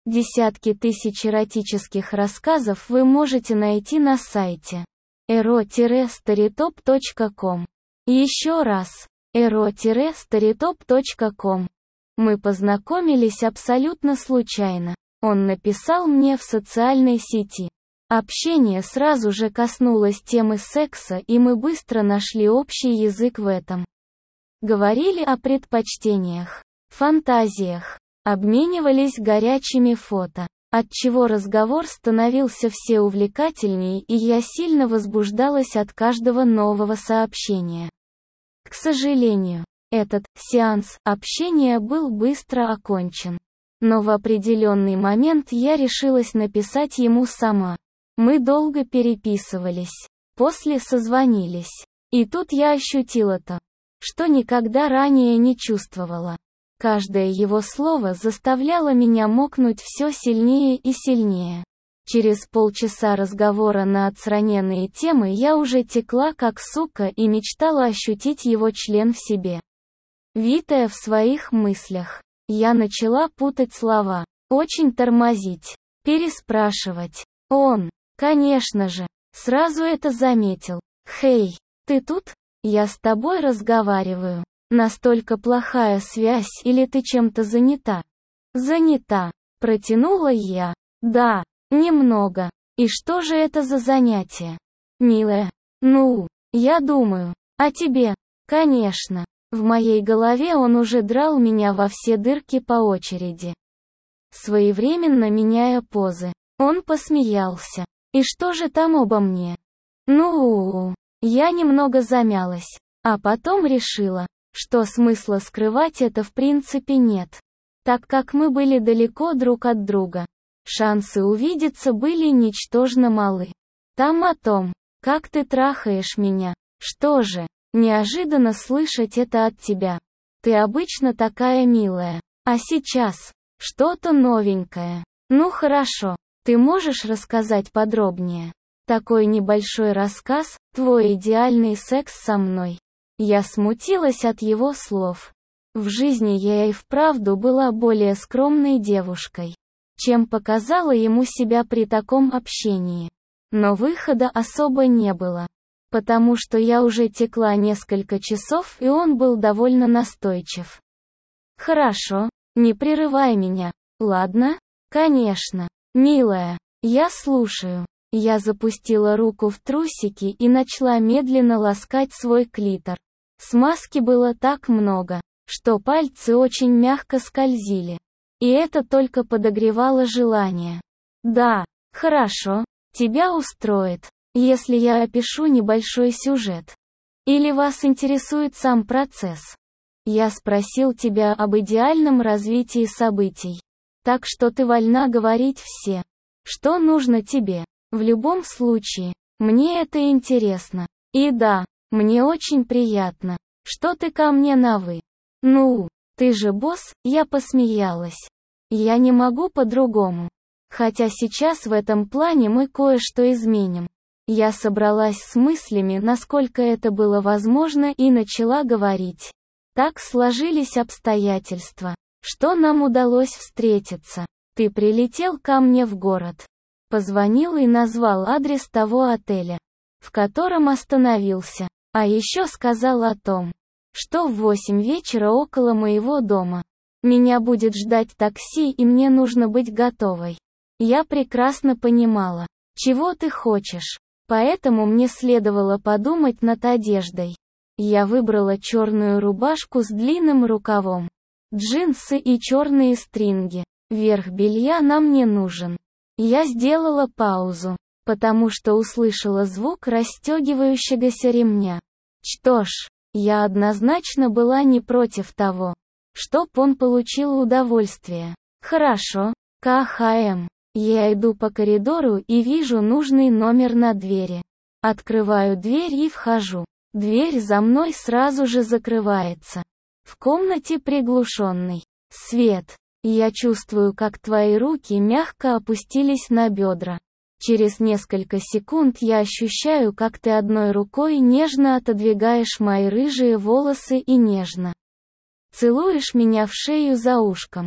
Десятки тысяч эротических рассказов вы можете найти на сайте ero-storytop.com. Еще раз, ero-storytop.com. Мы познакомились абсолютно случайно. Он написал мне в социальной сети. Общение сразу же коснулось темы секса, и мы быстро нашли общий язык в этом. Говорили о предпочтениях, фантазиях, обменивались горячими фото, отчего разговор становился все увлекательнее, и я сильно возбуждалась от каждого нового сообщения. К сожалению, этот сеанс общения был быстро окончен. Но в определенный момент я решилась написать ему сама. Мы долго переписывались, после созвонились. И тут я ощутила то, что никогда ранее не чувствовала. Каждое его слово заставляло меня мокнуть все сильнее и сильнее. Через полчаса разговора на отстраненные темы я уже текла как сука и мечтала ощутить его член в себе. Витая в своих мыслях, я начала путать слова, очень тормозить, переспрашивать. Он, конечно же, сразу это заметил. «Хей, ты тут? Я с тобой разговариваю. Настолько плохая связь или ты чем-то занята?» «Занята», протянула я. «Да, немного. И что же это за занятие?» «Милая, я думаю, о тебе, конечно». В моей голове он уже драл меня во все дырки по очереди, своевременно меняя позы. Он посмеялся. «И что же там обо мне?» Я немного замялась, а потом решила, что смысла скрывать это в принципе нет, так как мы были далеко друг от друга. Шансы увидеться были ничтожно малы. Там о том, как ты трахаешь меня. Что же, неожиданно слышать это от тебя. Ты обычно такая милая. А сейчас, что-то новенькое. Хорошо, ты можешь рассказать подробнее? Такой небольшой рассказ, твой идеальный секс со мной. Я смутилась от его слов. В жизни я и вправду была более скромной девушкой, чем показала ему себя при таком общении. Но выхода особо не было, потому что я уже текла несколько часов, и он был довольно настойчив. «Хорошо, не прерывай меня, ладно?» «Конечно, милая, я слушаю». Я запустила руку в трусики и начала медленно ласкать свой клитор. Смазки было так много, что пальцы очень мягко скользили. И это только подогревало желание. «Да, хорошо, тебя устроит, если я опишу небольшой сюжет. Или вас интересует сам процесс? Я спросил тебя об идеальном развитии событий. Так что ты вольна говорить все, что нужно тебе. В любом случае, мне это интересно. И да, мне очень приятно, что ты ко мне на «вы». Ты же босс», я посмеялась. Я не могу по-другому. Хотя сейчас в этом плане мы кое-что изменим. Я собралась с мыслями, насколько это было возможно, и начала говорить. Так сложились обстоятельства, что нам удалось встретиться. Ты прилетел ко мне в город. Позвонил и назвал адрес того отеля, в котором остановился. А еще сказал о том, что в 8 вечера около моего дома меня будет ждать такси, и мне нужно быть готовой. Я прекрасно понимала, чего ты хочешь, поэтому мне следовало подумать над одеждой. Я выбрала черную рубашку с длинным рукавом, джинсы и черные стринги. Верх белья нам не нужен. Я сделала паузу, потому что услышала звук расстегивающегося ремня. Что ж, я однозначно была не против того, чтоб он получил удовольствие. Хорошо, КХМ. Я иду по коридору и вижу нужный номер на двери. Открываю дверь и вхожу. Дверь за мной сразу же закрывается. В комнате приглушенный свет. Я чувствую, как твои руки мягко опустились на бедра. Через несколько секунд я ощущаю, как ты одной рукой нежно отодвигаешь мои рыжие волосы и нежно целуешь меня в шею за ушком.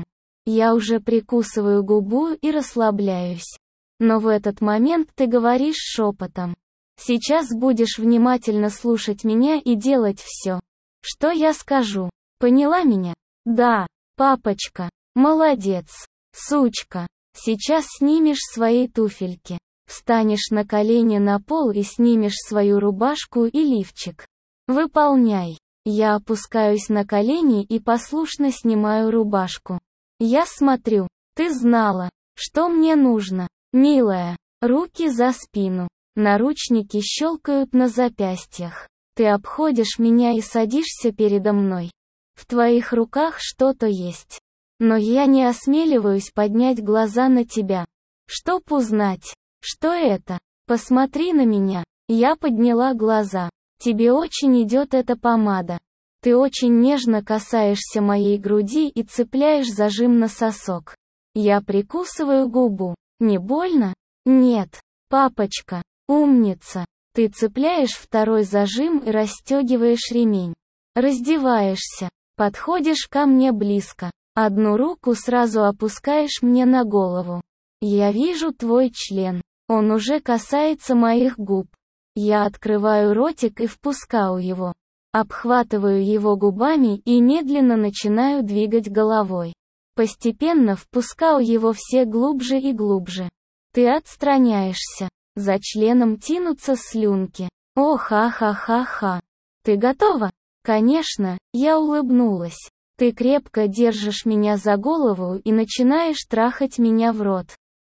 Я уже прикусываю губу и расслабляюсь. Но в этот момент ты говоришь шепотом. Сейчас будешь внимательно слушать меня и делать все, что я скажу. Поняла меня? Да, папочка. Молодец. Сучка. Сейчас снимешь свои туфельки. Встанешь на колени на пол и снимешь свою рубашку и лифчик. Выполняй. Я опускаюсь на колени и послушно снимаю рубашку. Я смотрю. Ты знала, что мне нужно, милая. Руки за спину. Наручники щелкают на запястьях. Ты обходишь меня и садишься передо мной. В твоих руках что-то есть. Но я не осмеливаюсь поднять глаза на тебя. Чтоб узнать, что это. Посмотри на меня. Я подняла глаза. Тебе очень идет эта помада. Ты очень нежно касаешься моей груди и цепляешь зажим на сосок. Я прикусываю губу. Не больно? Нет. Папочка. Умница. Ты цепляешь второй зажим и расстегиваешь ремень. Раздеваешься. Подходишь ко мне близко. Одну руку сразу опускаешь мне на голову. Я вижу твой член. Он уже касается моих губ. Я открываю ротик и впускаю его. Обхватываю его губами и медленно начинаю двигать головой. Постепенно впускаю его все глубже и глубже. Ты отстраняешься. За членом тянутся слюнки. О, ха-ха-ха-ха. Ты готова? Конечно, я улыбнулась. Ты крепко держишь меня за голову и начинаешь трахать меня в рот.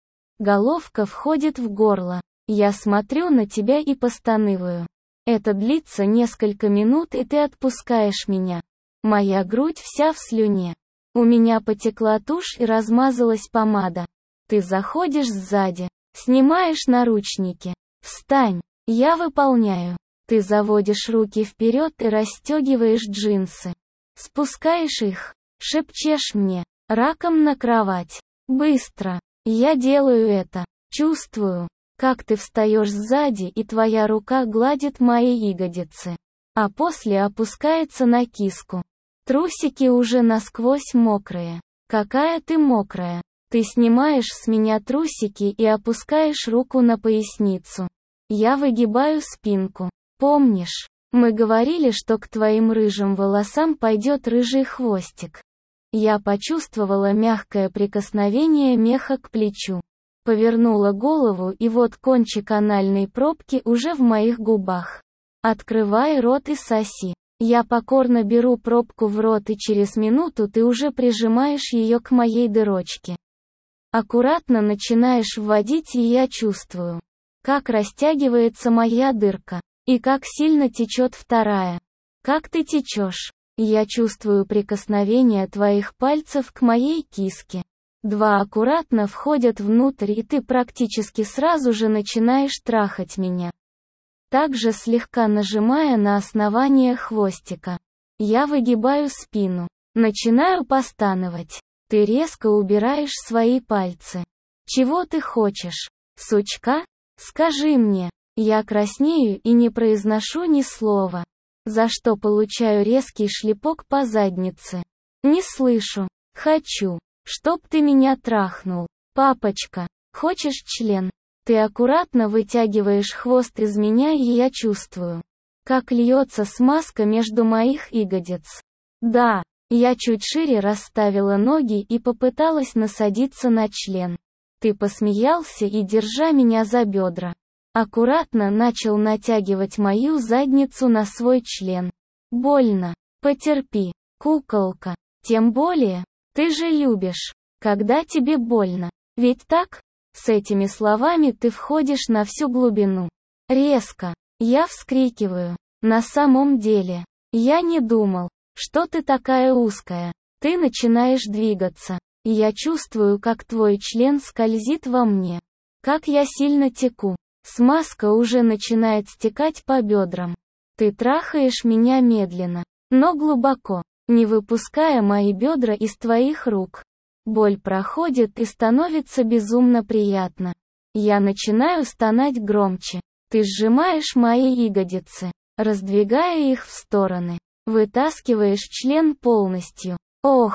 Головка входит в горло. Я смотрю на тебя и постанываю. Это длится несколько минут, и ты отпускаешь меня. Моя грудь вся в слюне. У меня потекла тушь и размазалась помада. Ты заходишь сзади. Снимаешь наручники. Встань. Я выполняю. Ты заводишь руки вперед и расстегиваешь джинсы. Спускаешь их. Шепчешь мне. Раком на кровать. Быстро. Я делаю это. Чувствую, как ты встаешь сзади и твоя рука гладит мои ягодицы. А после опускается на киску. Трусики уже насквозь мокрые. Какая ты мокрая. Ты снимаешь с меня трусики и опускаешь руку на поясницу. Я выгибаю спинку. Помнишь, мы говорили, что к твоим рыжим волосам пойдет рыжий хвостик. Я почувствовала мягкое прикосновение меха к плечу. Повернула голову, и вот кончик анальной пробки уже в моих губах. Открывай рот и соси. Я покорно беру пробку в рот, и через минуту ты уже прижимаешь ее к моей дырочке. Аккуратно начинаешь вводить, и я чувствую, как растягивается моя дырка, и как сильно течет вторая. Как ты течешь. Я чувствую прикосновение твоих пальцев к моей киске. Два аккуратно входят внутрь, и ты практически сразу же начинаешь трахать меня. Также слегка нажимая на основание хвостика. Я выгибаю спину. Начинаю постановать. Ты резко убираешь свои пальцы. Чего ты хочешь? Сучка? Скажи мне. Я краснею и не произношу ни слова. За что получаю резкий шлепок по заднице. Не слышу. Хочу. Чтоб ты меня трахнул. Папочка. Хочешь член? Ты аккуратно вытягиваешь хвост из меня, и я чувствую, как льется смазка между моих ягодиц. Да. Я чуть шире расставила ноги и попыталась насадиться на член. Ты посмеялся и, держа меня за бедра, аккуратно начал натягивать мою задницу на свой член. Больно. Потерпи, куколка. Тем более, ты же любишь, когда тебе больно. Ведь так? С этими словами ты входишь на всю глубину. Резко. Я вскрикиваю. На самом деле, я не думал, что ты такая узкая. Ты начинаешь двигаться. И я чувствую, как твой член скользит во мне. Как я сильно теку. Смазка уже начинает стекать по бедрам. Ты трахаешь меня медленно, но глубоко, не выпуская мои бедра из твоих рук. Боль проходит и становится безумно приятно. Я начинаю стонать громче. Ты сжимаешь мои ягодицы, раздвигая их в стороны. Вытаскиваешь член полностью. Ох!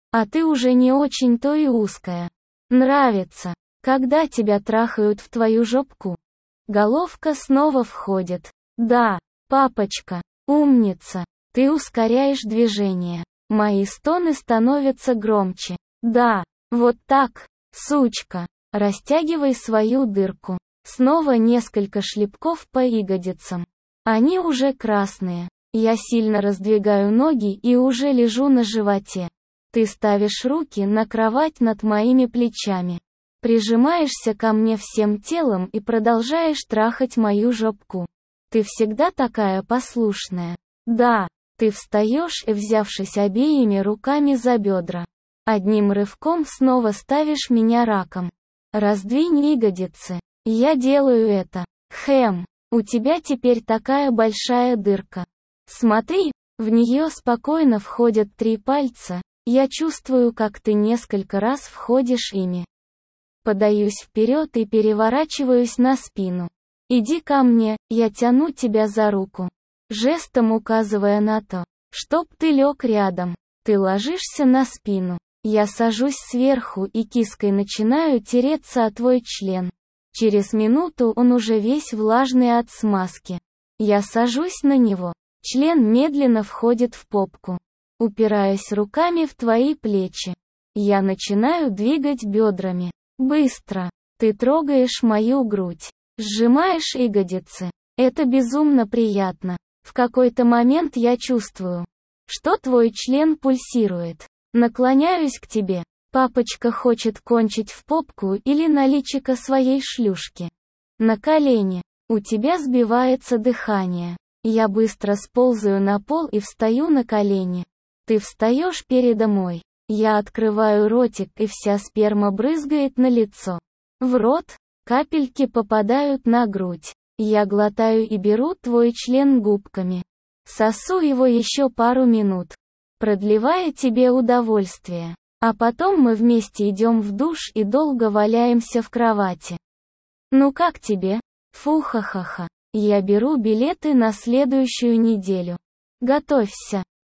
А ты уже не очень-то и узкая. Нравится, когда тебя трахают в твою жопку. Головка снова входит. Да, папочка, умница. Ты ускоряешь движение. Мои стоны становятся громче. Да, вот так, сучка. Растягивай свою дырку. Снова несколько шлепков по ягодицам. Они уже красные. Я сильно раздвигаю ноги и уже лежу на животе. Ты ставишь руки на кровать над моими плечами. Прижимаешься ко мне всем телом и продолжаешь трахать мою жопку. Ты всегда такая послушная. Да, ты встаешь и, взявшись обеими руками за бедра, одним рывком снова ставишь меня раком. Раздвинь ягодицы. Я делаю это. Хэм, у тебя теперь такая большая дырка. Смотри, в нее спокойно входят 3 пальца. Я чувствую, как ты несколько раз входишь ими. Подаюсь вперед и переворачиваюсь на спину. Иди ко мне, я тяну тебя за руку. Жестом указывая на то, чтоб ты лег рядом. Ты ложишься на спину. Я сажусь сверху и киской начинаю тереться о твой член. Через минуту он уже весь влажный от смазки. Я сажусь на него. Член медленно входит в попку. Упираясь руками в твои плечи. Я начинаю двигать бедрами. Быстро. Ты трогаешь мою грудь. Сжимаешь ягодицы. Это безумно приятно. В какой-то момент я чувствую, что твой член пульсирует. Наклоняюсь к тебе. Папочка хочет кончить в попку или на личико своей шлюшки. На колени. У тебя сбивается дыхание. Я быстро сползаю на пол и встаю на колени. Ты встаешь передо мной. Я открываю ротик, и вся сперма брызгает на лицо. В рот. Капельки попадают на грудь. Я глотаю и беру твой член губками. Сосу его еще пару минут, продлевая тебе удовольствие. А потом мы вместе идем в душ и долго валяемся в кровати. Ну как тебе? Фу, ха-ха-ха. Я беру билеты на следующую неделю. Готовься.